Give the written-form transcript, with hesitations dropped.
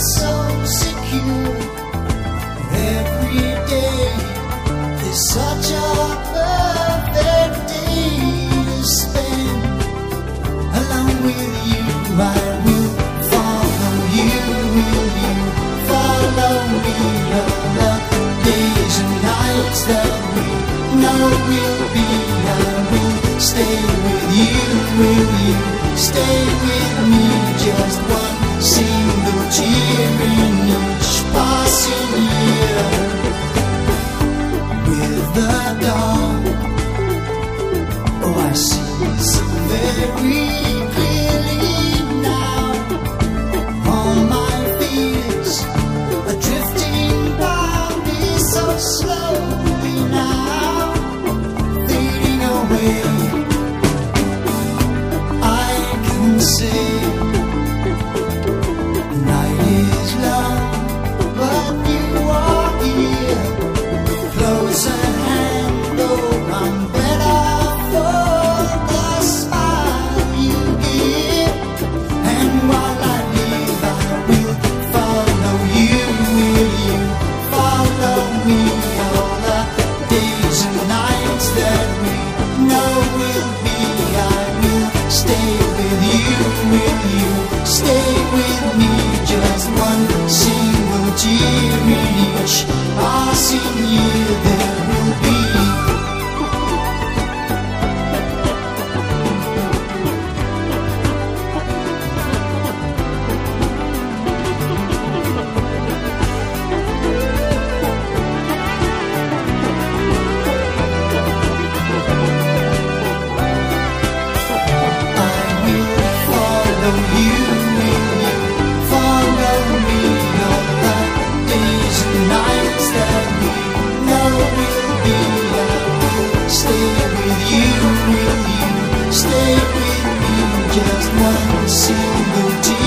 so secure. Every day is such a perfect day to spend along with you. I will follow you. Will you follow me? All the days and nights that we know will be. I will stay with you. Will you stay with me? Just one single tear in each passing year. With the dawn, oh, I see so very clearly now. All my fears are drifting by me so slowly now, fading away. I can say the night is long, but you are here, close at hand. Oh, I'm better for the smile you give. And while I live, I will follow you. Will you follow me? All the days and nights that we know will be. I will stay with you. Will you stay with me? Just one single tear in each passing year there will be. I will follow you. Will you follow me? All the days and nights that we know will be. I will stay with you. Will you stay with me? Just one single tear